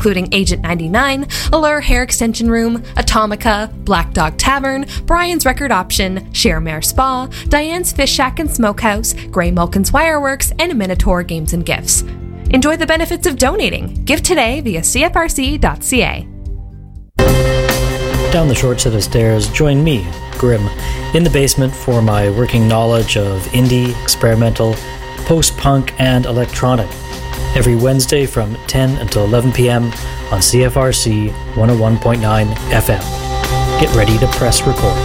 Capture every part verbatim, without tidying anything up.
including Agent ninety-nine, Allure Hair Extension Room, Atomica, Black Dog Tavern, Brian's Record Option, Cher Mere Spa, Diane's Fish Shack and Smokehouse, Gray Malkin's Wireworks, and Minotaur Games and Gifts. Enjoy the benefits of donating. Give today via c f r c dot c a. Down the short set of stairs, join me, Grim, in the basement for my working knowledge of indie, experimental, post-punk, and electronic. Every Wednesday from ten until eleven p.m. on C F R C one oh one point nine F M. Get ready to press record.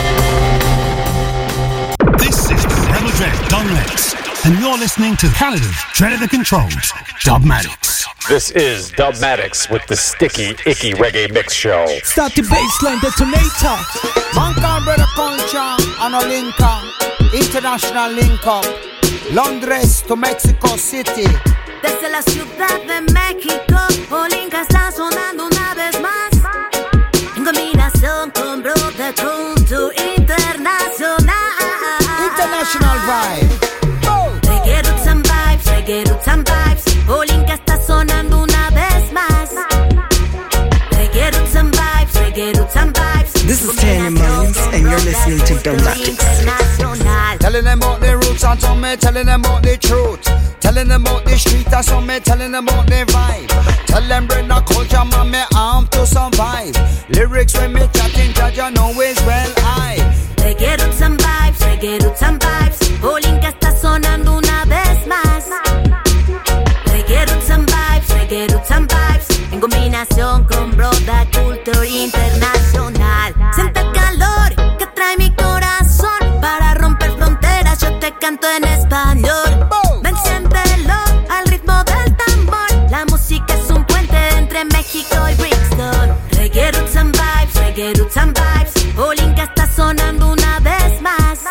This is the Rebel Dread Don Rex, and you're listening to Canada's Dread of the Controls, Dubmatix. This is Dubmatix with the Sticky Icky Reggae Mix Show. Start the bassline detonator. Mankind brother culture and a link up. International link up. Londres to Mexico City. Desde la Ciudad de México, Olinka está sonando una vez más. En combinación con Brother Culture Internacional. International vibe. Reggae roots and vibes, reggae roots and vibes. Olinka está sonando una vez más. Reggae roots and vibes, reggae roots and vibes. This is Tanya Mullins, and you're listening to Dubmatix. Telling them about the roots and some me telling them about the truth. Telling them about the street and some me telling them about the vibe. Tell them bring the culture man me arm to survive. Lyrics when me chatting Jaja know is well I. Reggae roots and vibes, reggae roots and vibes. Olinka está sonando una vez más. Reggae roots and vibes, reggae roots and vibes. En combinación con Brother Culture Internacional. Siente el calor que trae mi corazón. Para romper fronteras yo te canto en español. Ven, siéntelo al ritmo del tambor. La música es un puente entre México y Brixton. Reggae roots and vibes, reggae roots and vibes. Olinka está sonando una vez más.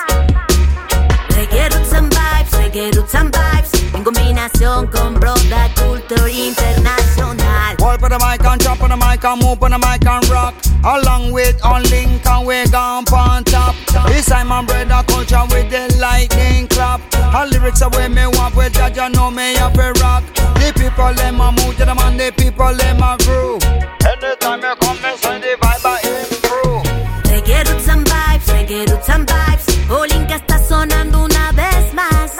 Reggae roots and vibes, reggae roots and vibes. En combinación con Brother Culture Internacional. Walk on the mic and jump on the mic and move on the mic and rock. Along with on link and we gone on top. This time I'm Brother Culture with the lightning clap. All lyrics are where me want with Jaja know me have a rock. The people them a move to them and the people them a groove. Anytime you come me say the vibe a improve. Reggae roots and vibes, reggae roots and vibes. Olinka está sonando una vez más.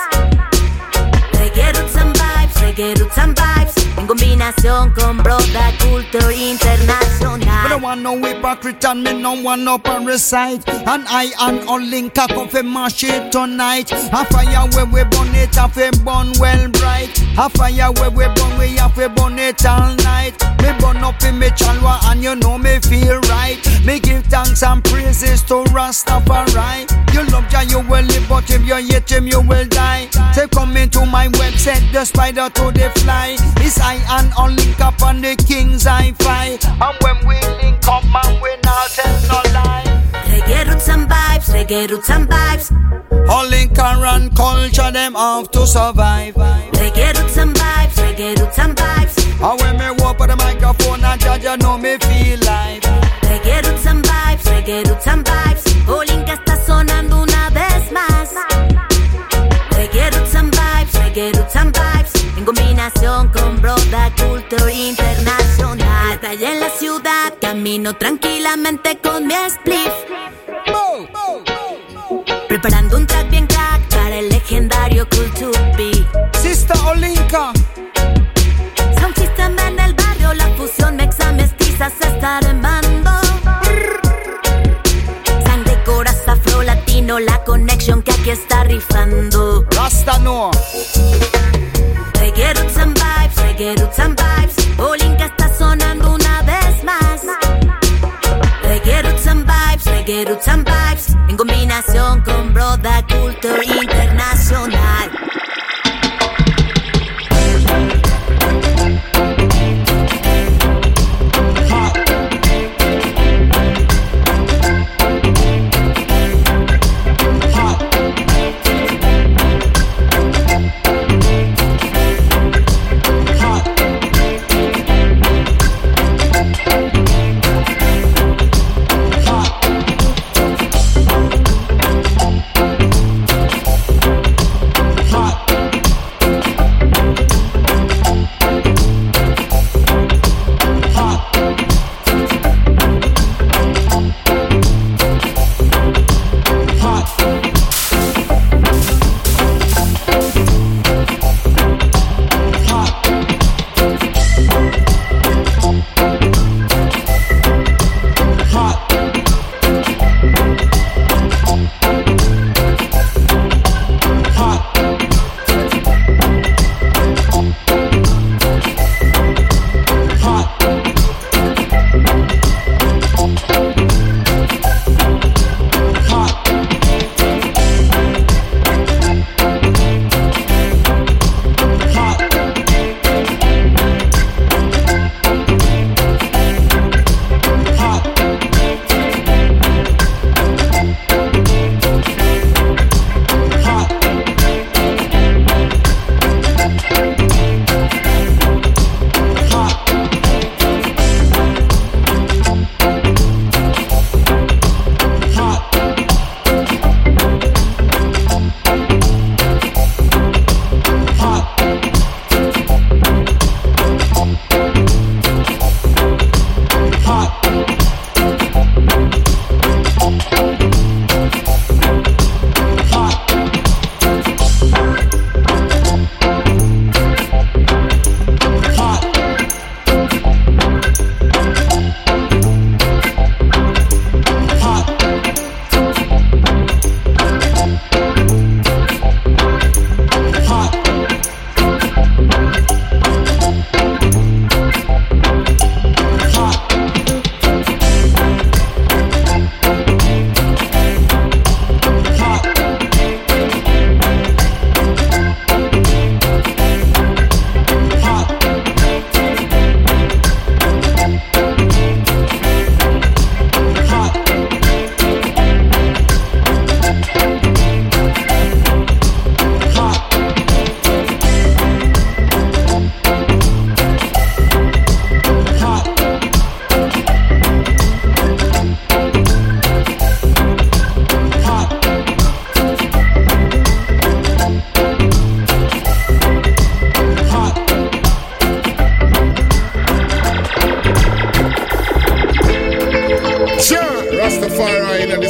Reggae roots and vibes, reggae roots and vibes. En combinación con Brother Culture Internacional. Me no want no hypocrite and me no want no parasite. And I and Olinka come fi mash it tonight. A fire where we burn it, a fi burn well bright. A fire where we burn, we have to burn it all night. Me burn up in me chalwa and you know me feel right. Me give thanks and praises to Rastafari. You love Jah, you will live, but if you hate him, you will die. Say come into my website, the spider to the fly. It's I and Olinka up on the King's Hi-Fi. And when we link up, man, we not tell no lie. Reggae roots and vibes, reggae roots and vibes. Olinka and culture, them have to survive. Reggae roots and vibes, reggae roots and vibes. And when me walk on the microphone and Jaja know me feel like. Reggae roots and vibes, reggae roots and vibes. Olinka está sonando una vez más. Reggae roots and vibes, reggae roots and vibes. En combinación con Brother Culture Internacional. Estoy en la ciudad, camino tranquilamente con mi spliff. Preparando un track bien crack para el legendario Culture Beat. Sister Olinka. Sound system en el barrio, la fusión mexa mestiza se está armando. Sangre, corazón, afro, latino, la conexión que aquí está rifando. Rasta no. Reggae roots and vibes, reggae roots and vibes. Olinka está sonando una vez más. Reggae roots and vibes, reggae roots and vibes. En combinación con Brother Culture Internacional.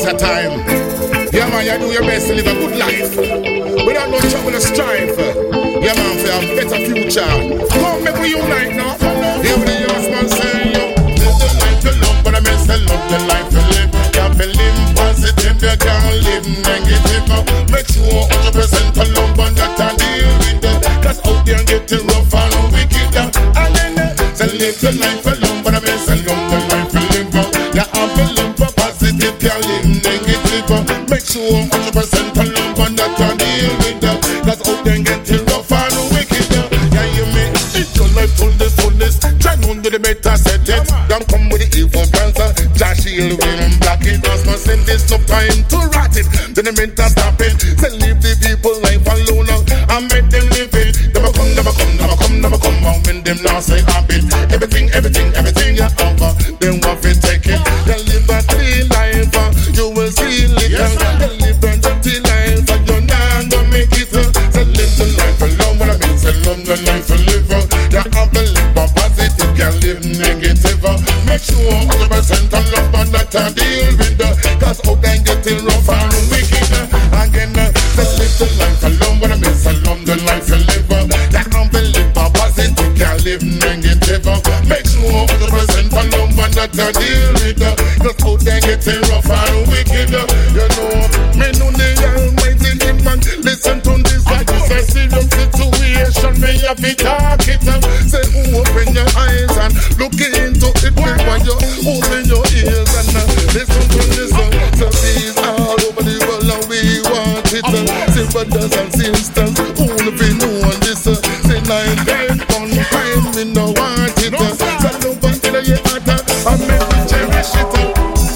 better time. Yeah, man, you do your best to live a good life without no trouble or strife. Yeah, man, for a better future. Come, make we unite now. Hear the young man say, yo, live the life you love, but I mean, still love the life you live. You can't live positive, you can't live negative. Make sure one hundred percent to love and that I deal with it. Cause out there getting rough and wicked. And then, say live the life you love, but I mean, still love the life you live. You have to live for positive, can't live negative. Make sure one hundred percent to love and that I deal with it. Cause out there getting rough and wicked. Yeah, you may eat your life full the fullness. Try on to the better set it. Don't come with the evil cancer. Josh he'll win and block it. Cause my send this no time to rot it. Then the mental stop it. Say leave the people life alone and make them live it. Never come, never come, never come, never come out when them now say habit. Everything, everything, everything you have, then what we take it. Then live a clean life, you will see little. Then live a dirty life, you're not gonna make it. Say live the life alone, what I mean, say love the life you live. You have to live a positive, can't live negative. Make sure one hundred percent of love and that I deal with. Cause out there getting rough and wicked. Again, say live the life alone, what I mean, say love the life you live. You have to live a positive, can't live negative. Make sure one hundred percent of love and that I deal with. Cause out there getting rough and wicked. You know, me know the almighty him man. Listen to this, like this a serious situation. Me have to talk it. Say open your eyes and look into it before you open your ears and uh, listen to this. Uh, so these all over the world and we want it. Uh, say brothers and sisters, only we know on this. Uh, say nine days on time, we no want it. Uh, so love until you heart uh, and make me cherish it. Uh.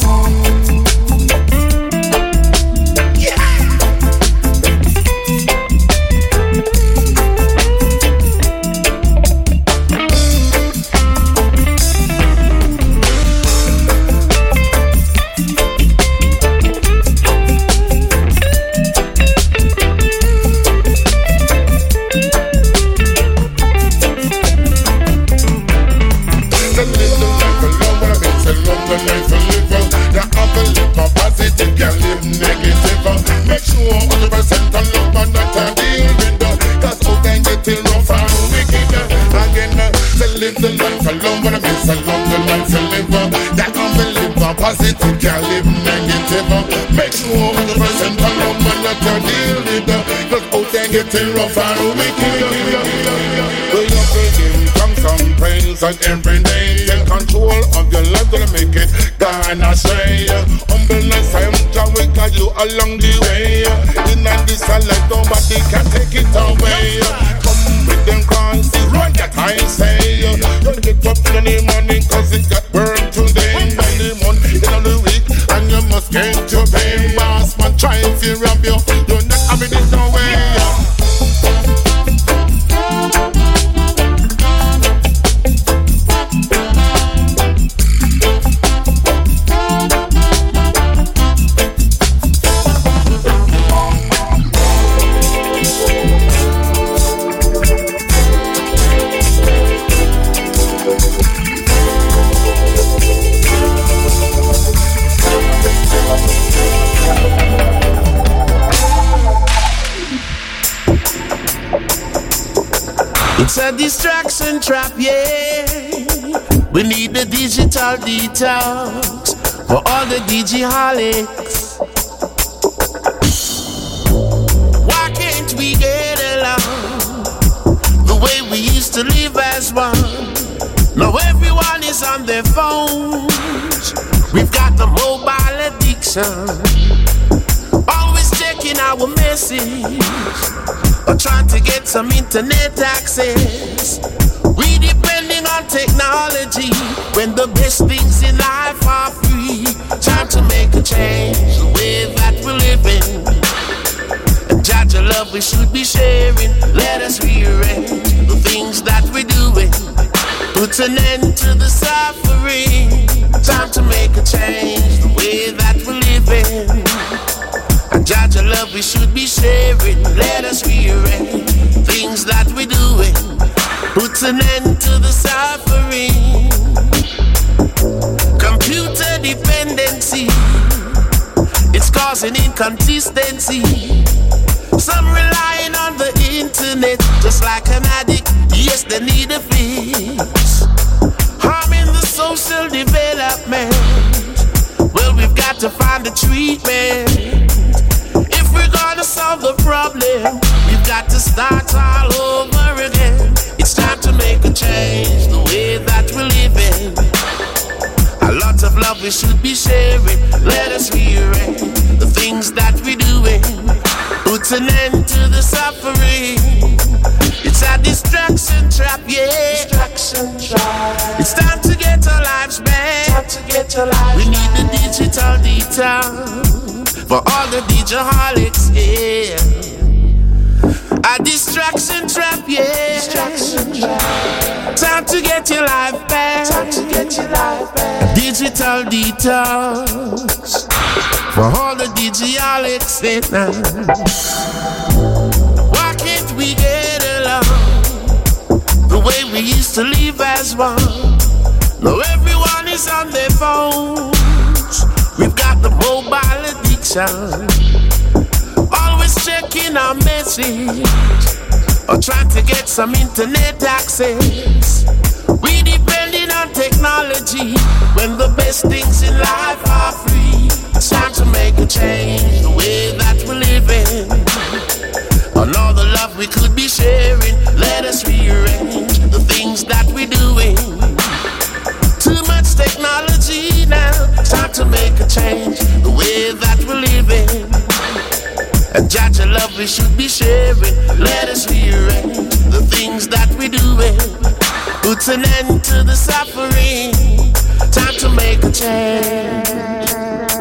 Live the life alone, but I miss I love the life you live. That can't believe positive, can't live negative. Make sure one hundred percent alone, but not your deal with. Cause out there getting rough and wicked. We have to give thanks and praise and every day. Take control of your life, gonna make it gone astray. Humbleness, I'm Jawek, you along the way. In this life, nobody can take it away. Come with them crosses, run that I say. Don't get up in the morning cause it got burned today. By the month in the week and you must get your pay. Boss man try if you rob you, you're not having it no way. It's a distraction trap, yeah. We need the digital detox for all the digiholics. Why can't we get along the way we used to live as one? Now everyone is on their phones. We've got the mobile addiction, always checking our message or trying to get some internet access. We depending on technology when the best things in life are free. Time to make a change the way that we're living. And judge the love we should be sharing. Let us rearrange the things that we're doing. Put an end to the suffering. Time to make a change the way that we're living. And judge the love we should be sharing. Let us rearrange things that we're doing. Put an end to the suffering. Computer dependency inconsistency. Some relying on the internet, just like an addict. Yes, they need a fix. Harming the social development. Well, we've got to find a treatment. If we're gonna solve the problem, we've got to start all over again. It's time to make a change, the way that we're living. A lot of love we should be sharing. Let us rearrange the things that we're doing. Put an end to the suffering. It's a distraction trap, yeah. Distraction trap. It's time to get our lives back. Time to get our lives we need the digital detox for all the DJaholics, yeah. A distraction trap, yeah. Distraction trap. Time to get your life back. Time to get your life back. A digital detox for all the DJaholics, yeah. Why can't we get along the way we used to live as one? Now everyone is on their phones. We've got the mobile addiction. Always checking our message or trying to get some internet access. We depending on technology when the best things in life are free. It's time to make a change, the way that we're living. On all the love we could be sharing, let us rearrange the things that we're doing. Too much technology now, time to make a change, the way that we're living. And judge the love we should be sharing, let us rearrange the things that we're doing. Put an end to the suffering, time to make a change.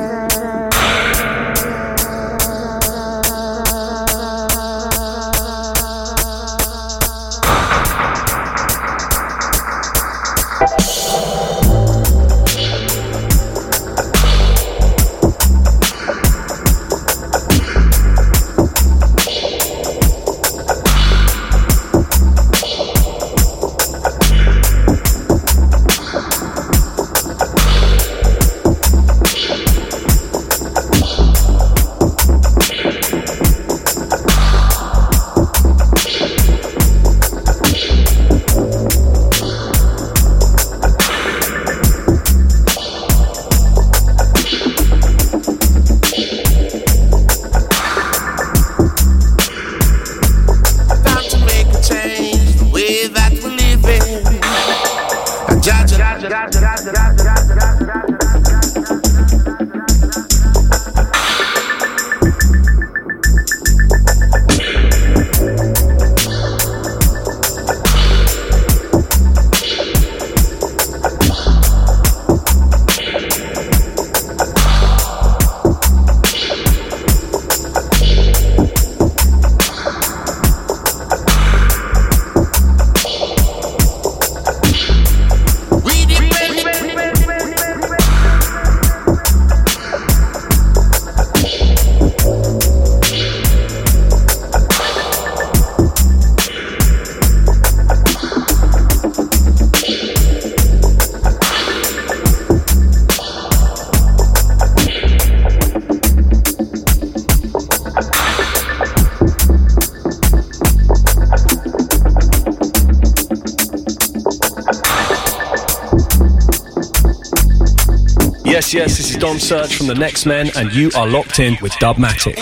Yes, yes, this is Dom Search from The Next Men, and you are locked in with Dubmatic.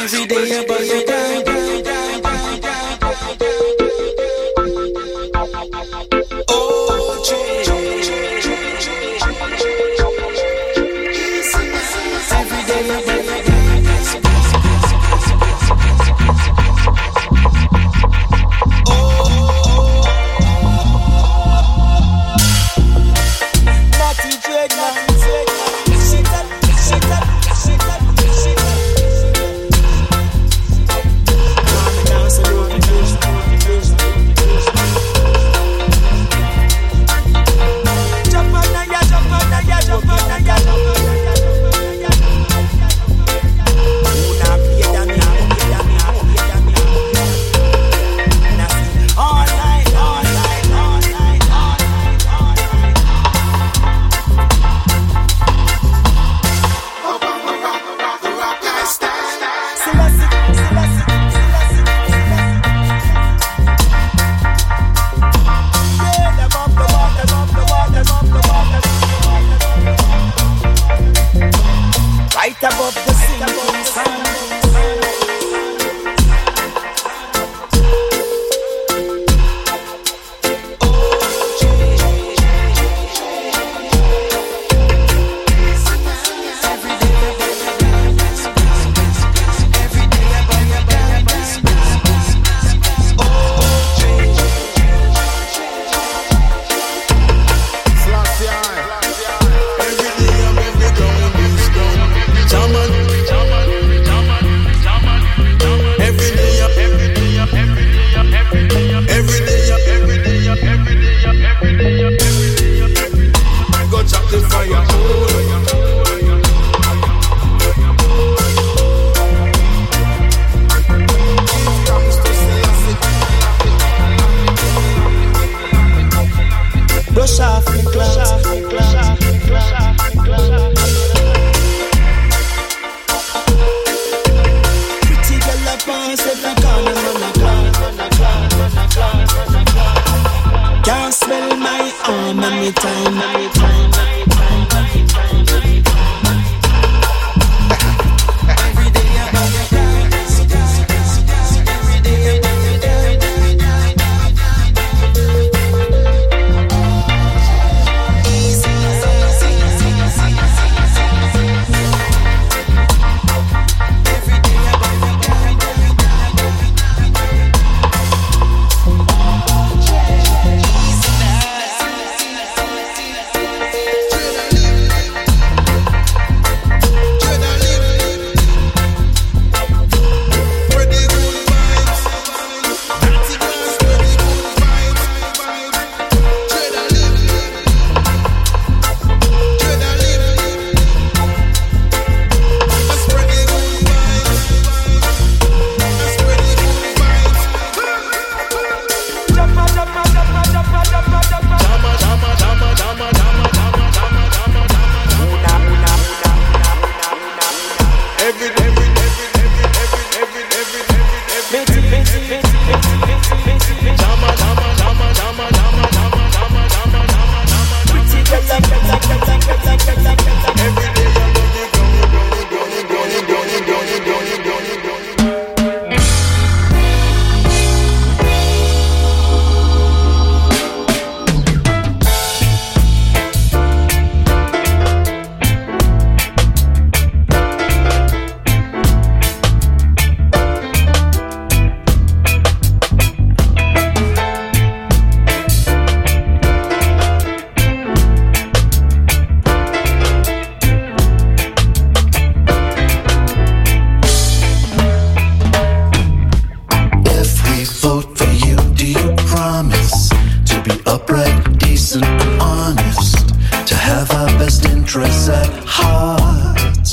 have our best interests at heart.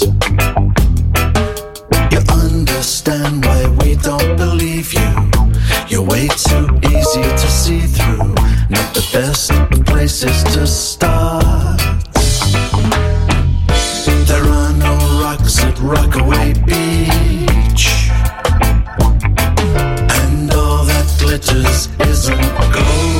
You understand why we don't believe you. You're way too easy to see through. Not the best places to start. There are no rocks at Rockaway Beach, and all that glitters isn't gold.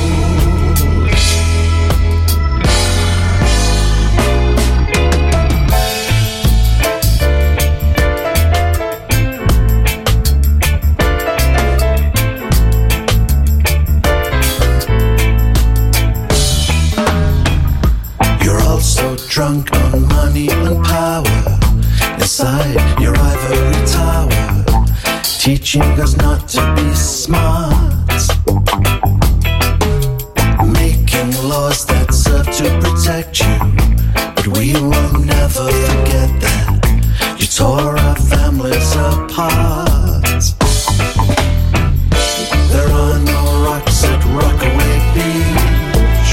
Drunk on money and power, inside your ivory tower, teaching us not to be smart, making laws that serve to protect you. But we will never forget that you tore our families apart. There are no rocks at Rockaway Beach,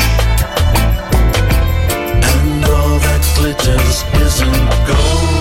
glitters isn't gold.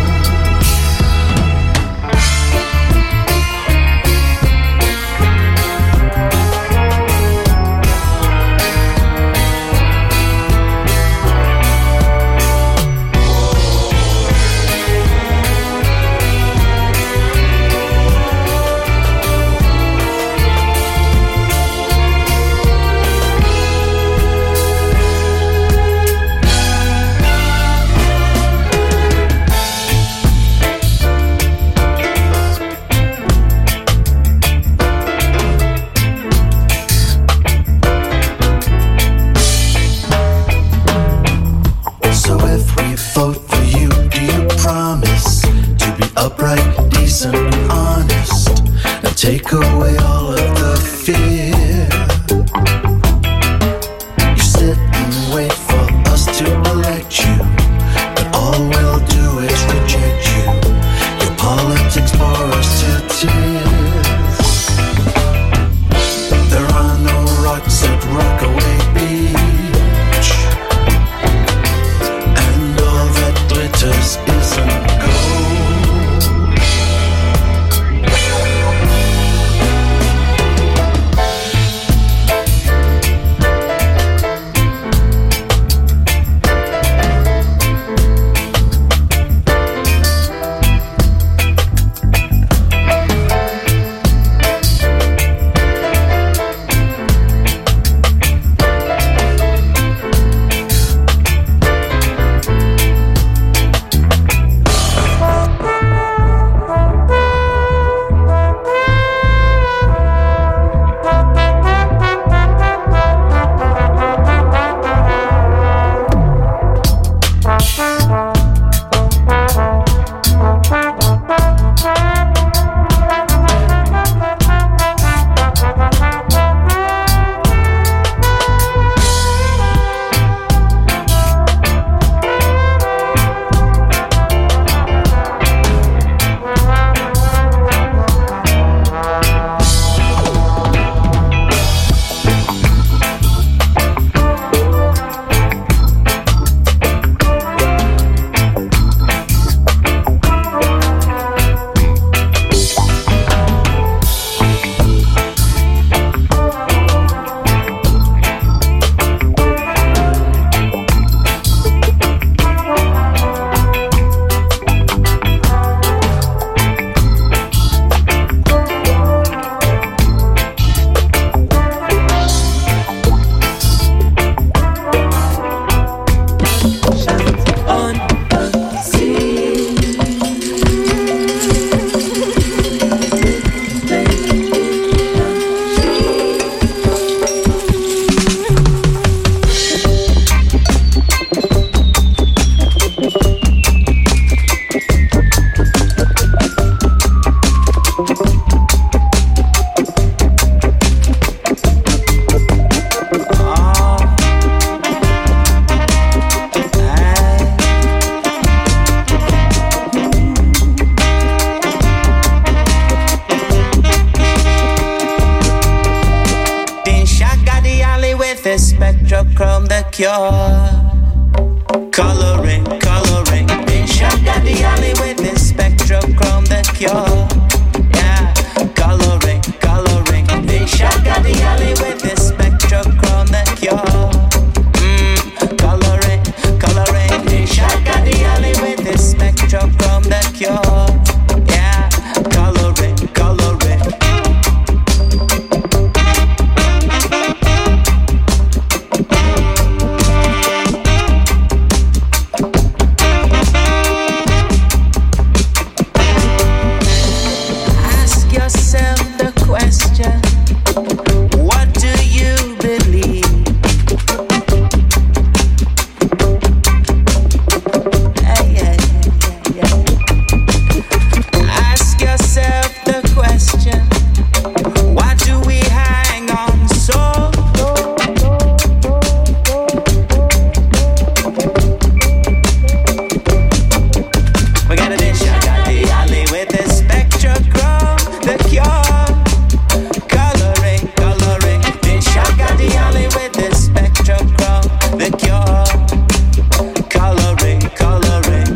Take away all of the fear. You sit and wait for us to elect you, but all we'll do is reject you. Your politics bore us to tears. There are no rocks at Rockaway Beach, and all that glitters isn't gold. Spectrochrome the cure. cure. Yeah, coloring, coloring. They shot got the alley with the spectrochrome, the cure. Mmm, coloring, coloring. They shot got the alley with the spectrochrome, the cure. Yeah, coloring, coloring. Ask yourself the question, what do you believe? Hey, yeah, yeah, yeah. Ask yourself the question, why do we hang on so? We got a dish, I got the alley with the spectrochrome, the cure. Coloring, coloring. Dish, I got the alley with the spectrochrome, the cure. Coloring, coloring.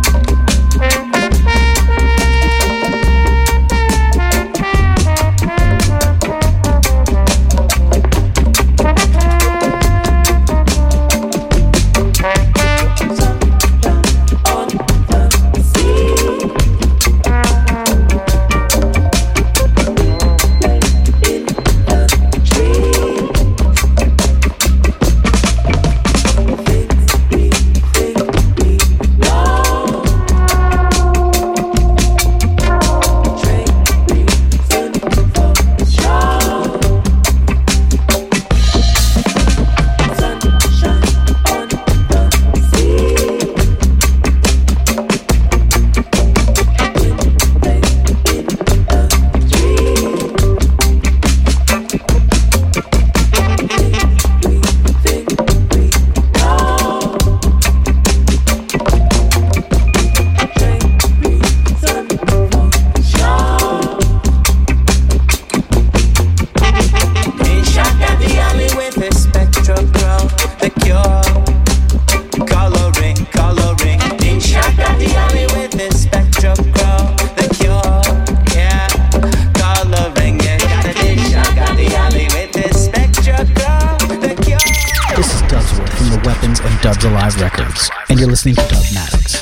Dish, I got the alley with the spectrochrome, the cure. Coloring, coloring. Dish, I got the alley with the spectrochrome, the cure. Yeah, coloring. Yeah, got a dish, I got the alley with the spectrochrome, the cure. This is Dubsworth from the Weapons and Dubs Alive Records, and you're listening to Dubmatics.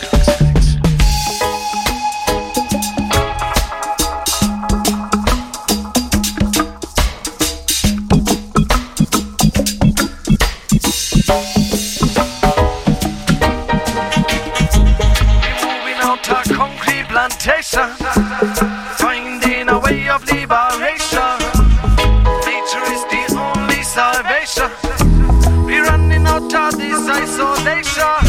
Moving out to concrete plantation, finding a way of liberation. Nature is the only salvation. We're running out of this isolation.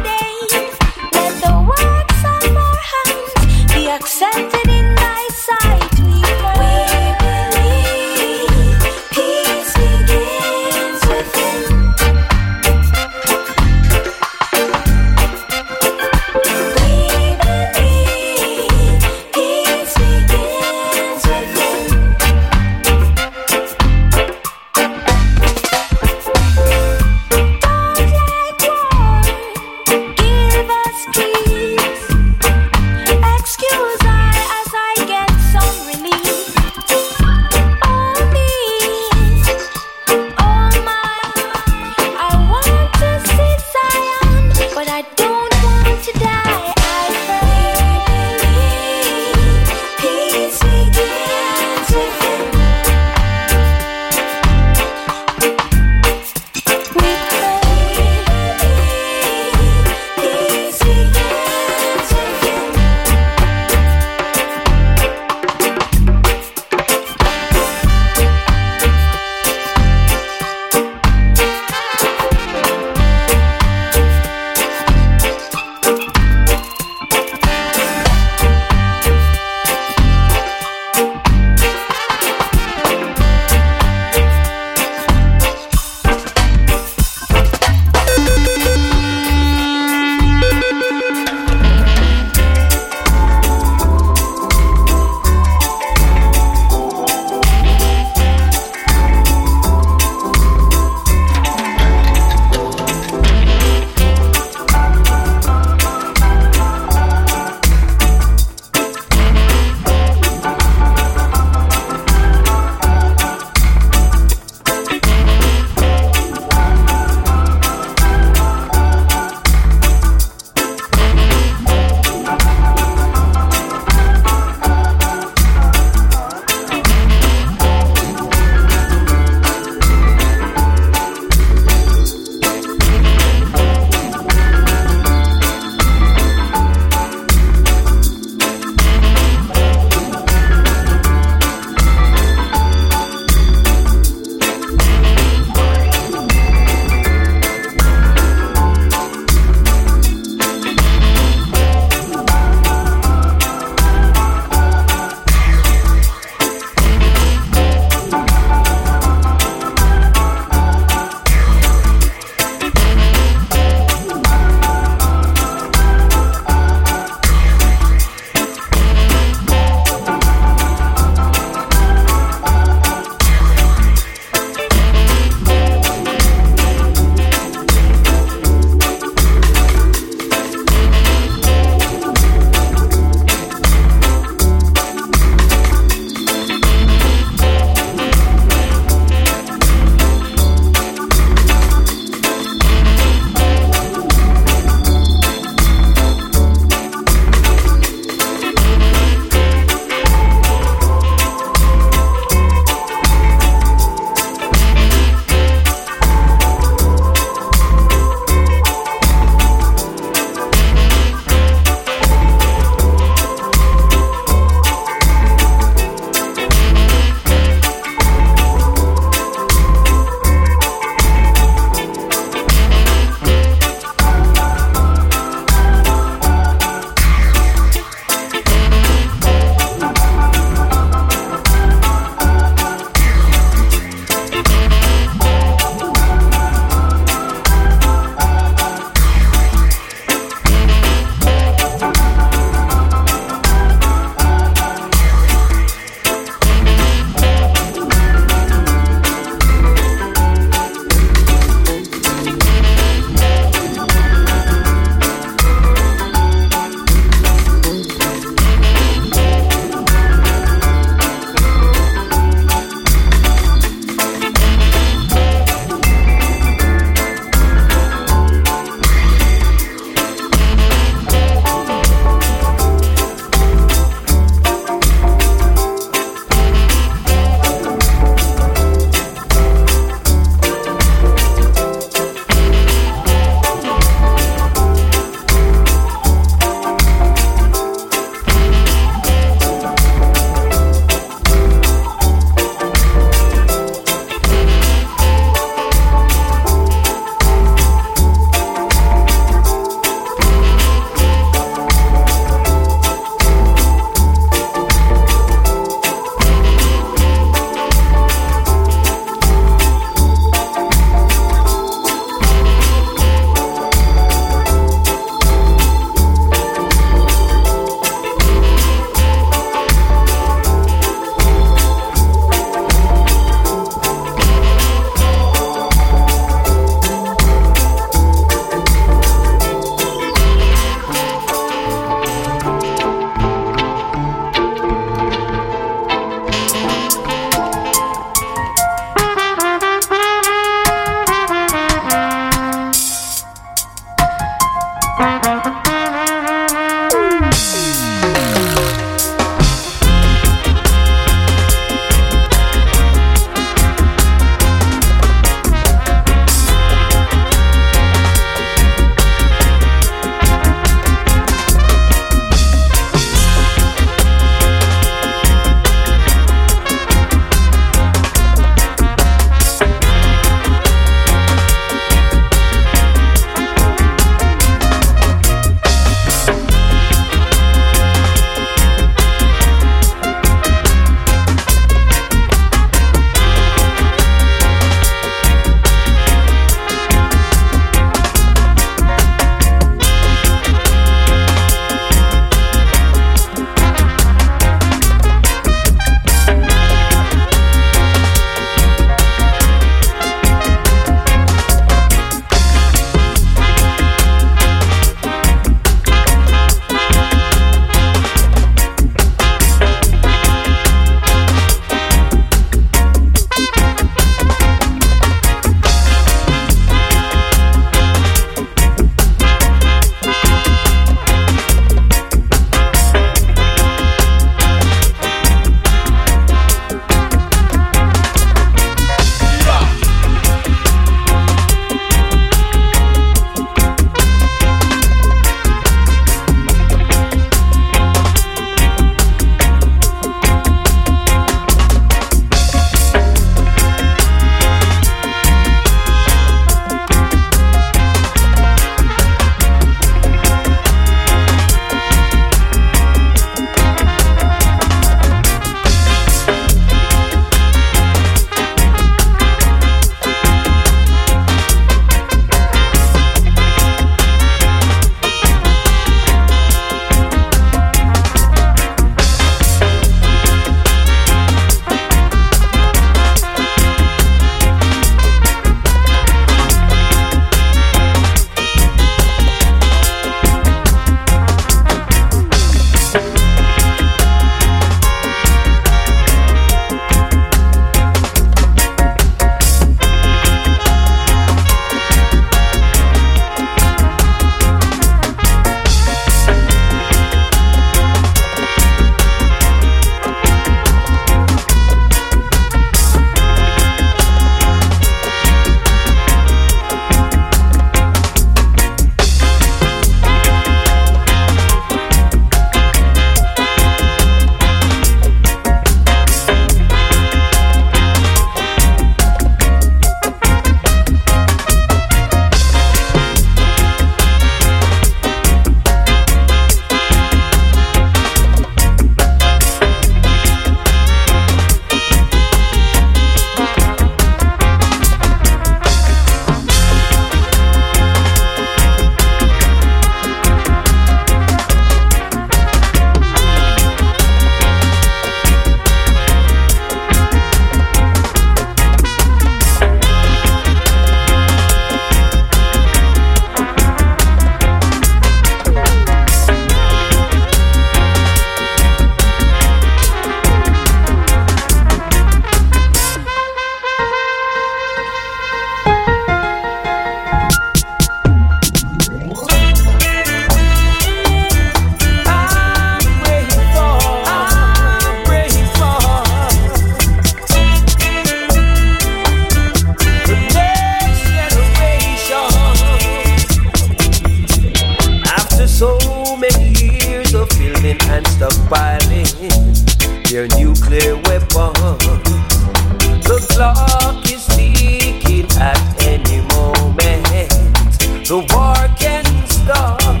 so many years of building and stockpiling their nuclear weapons. The clock is ticking at any moment. The war can start.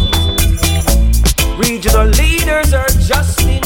Regional leaders are just in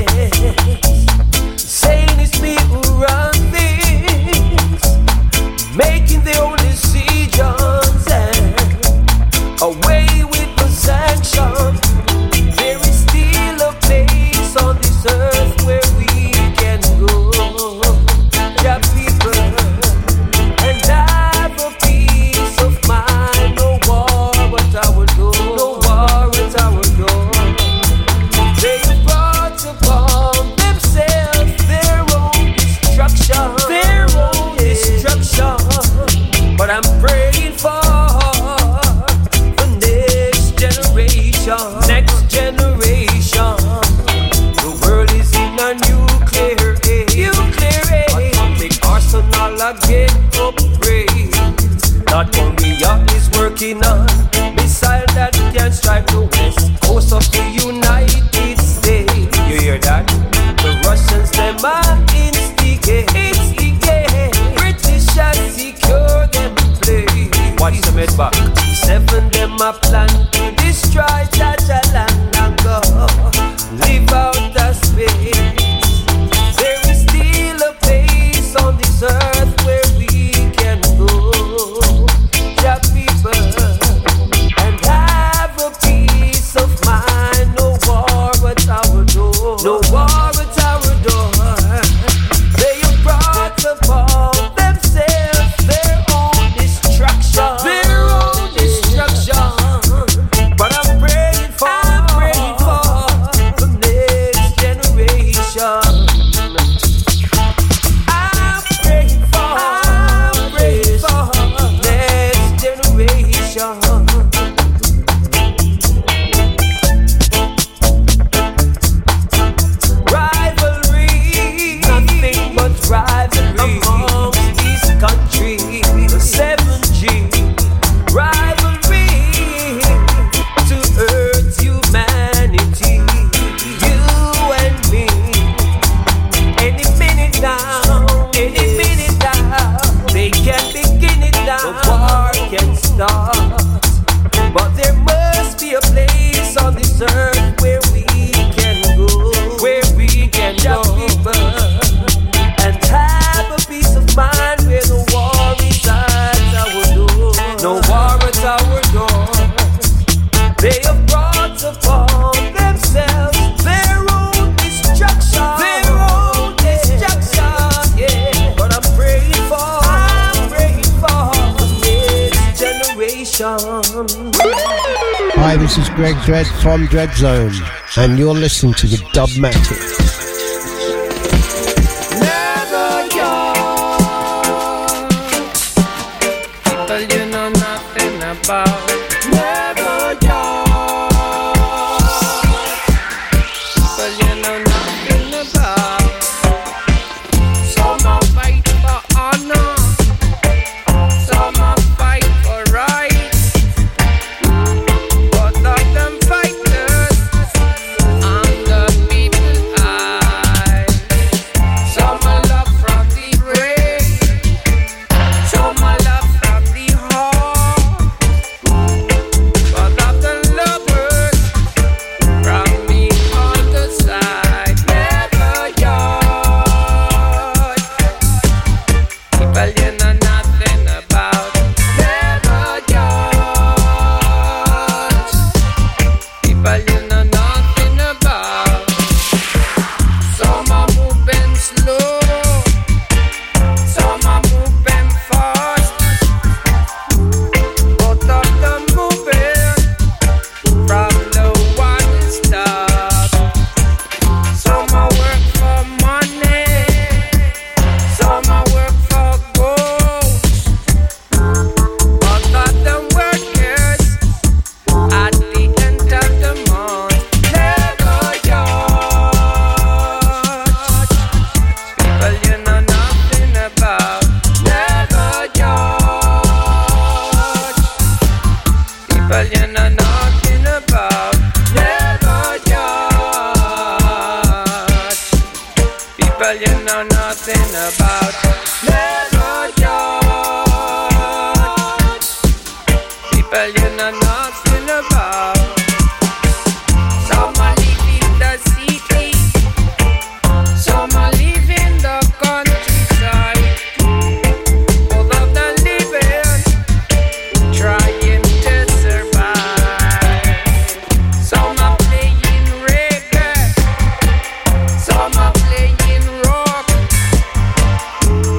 yes, saying it's me who run things, making their own decisions and away with the sanctions. There is still a place on this earth where we can go, yeah, people, and have a peace of mind. No war at our door, no war at our door. They brought upon themselves their own destruction, their own destruction. But I'm praying for the next generation, next generation. The world is in a nuclear age, nuclear age. Atomic arsenal again upgrade. Not Korea is working on missile that can strike the west coast of the United States. You hear that? The Russians them are instigate, instigate. British has secure them place. Watch them head back. Seven them a plan to destroy Jajaland and go live out the space. There is still a place on this earth where we can go, yeah, people, and have a peace of mind. No war at our door, no war at our door. They have brought upon themselves their own destruction, their own destruction. But I'm praying for, I'm praying for the next generation. I'm praying for, I'm praying for next generation. Rivalry, nothing but rivalry amongst these countries. The seven G rivalry to hurt humanity, you and me. Any minute now, any minute now, they can begin it now. The war can start, but there must be a place on this earth where we can go, where we can go, people, and have a peace of mind where the war is at our door. No war at our door. They have brought upon themselves their own destruction, their own destruction, yeah. But I'm praying for, I'm praying for the next generation. Hi, this is Greg Dredd from Dread Zone, and you're listening to the Dubmatic. Never young, people you know nothing about. Never young, people you know nothing about. Some are fight for honor, some are fight for right, but of them fighters, I'm the people I know nothing about never judge. People you know nothing about. Some are live in the city, some are live in the countryside. Both of them living, trying to survive. Some are playing reggae, some are playing rock.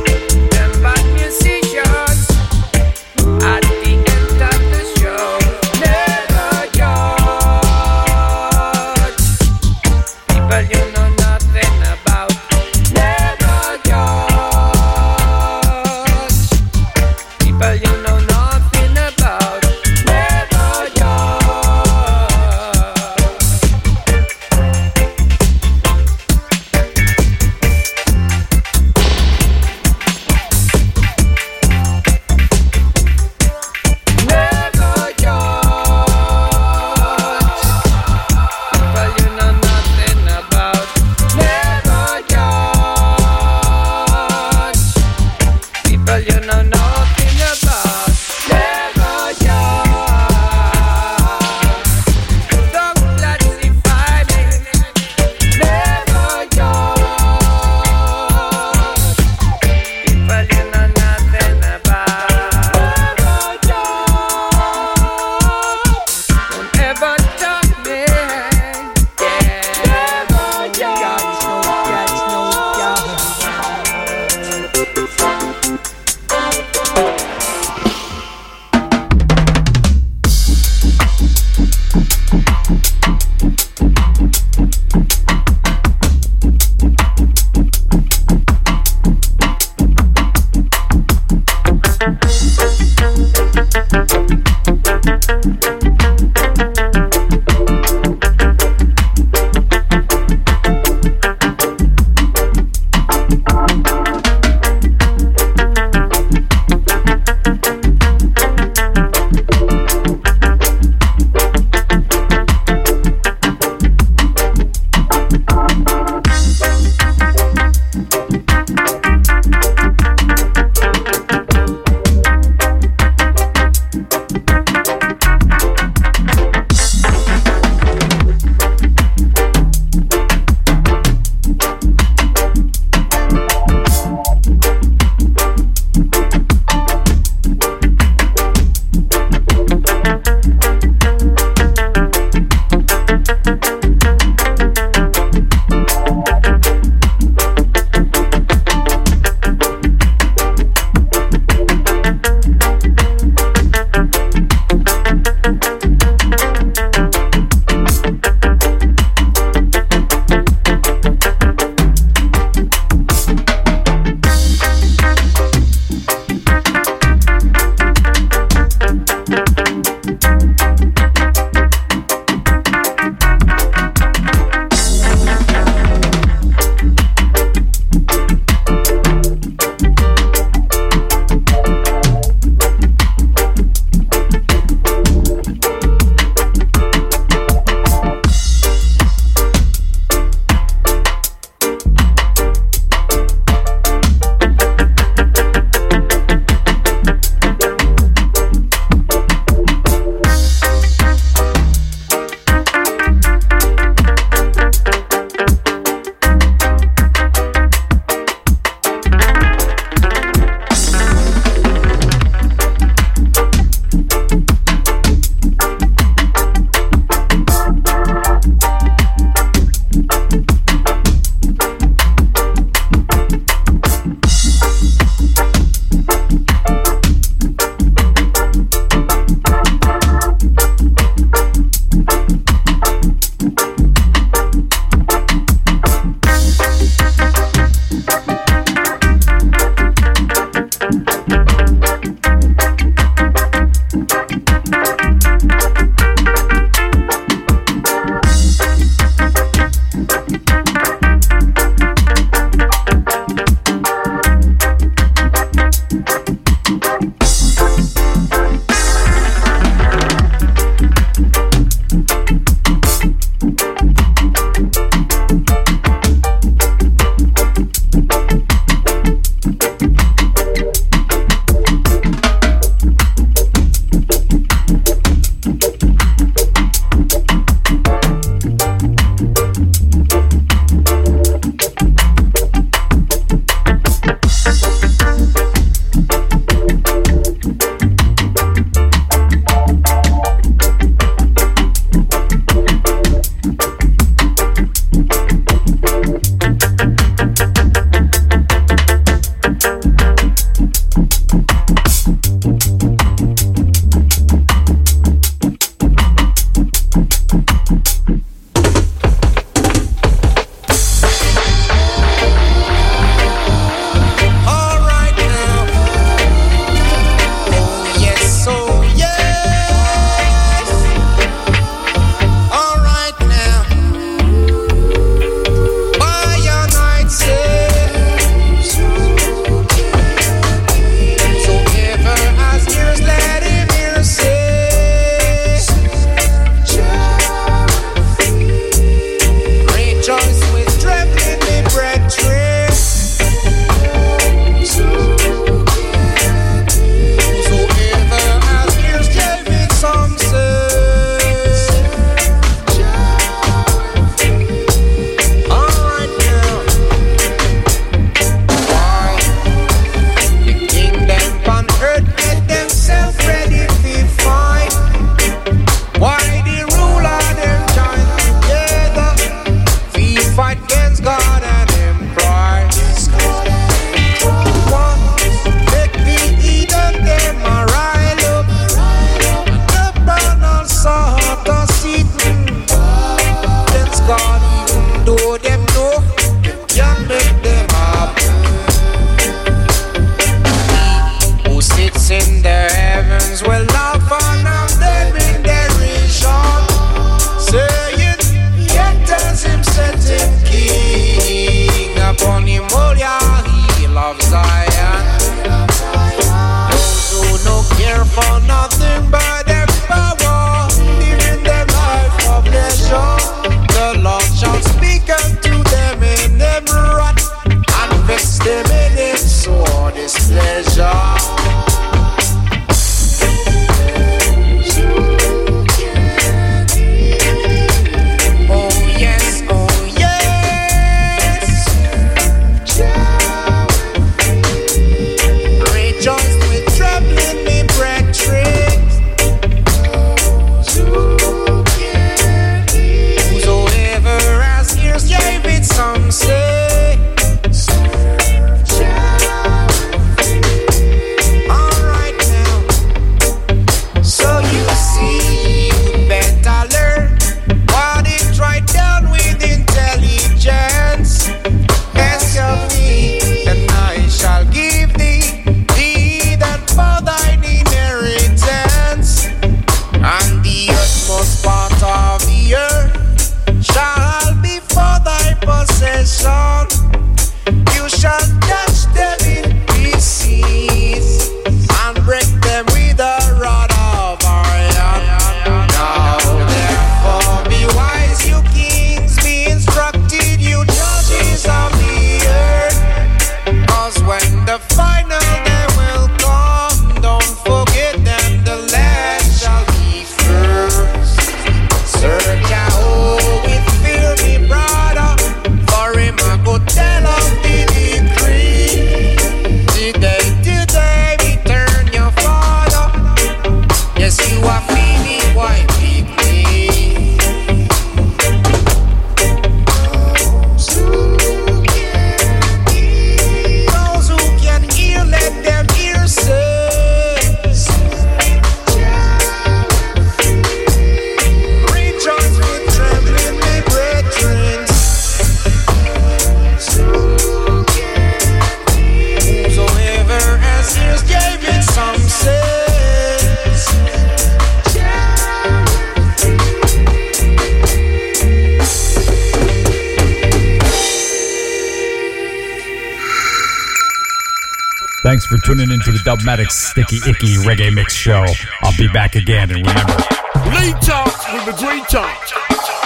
Thanks for tuning into the Dubmatix Sticky Icky Reggae Mix Show. I'll be back again, and remember, Lead Talks with the Great Talks.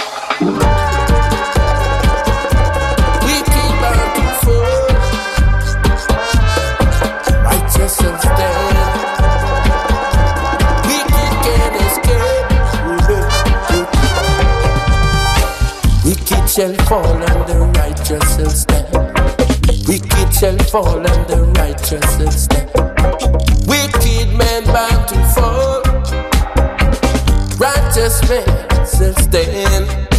We keep on to fall. Righteous and stand. Wicked can't escape. Wicked shall fall and the righteous shall stand. Wicked shall fall and the righteous shall stand. Wicked men bound to fall. Righteous men shall stand.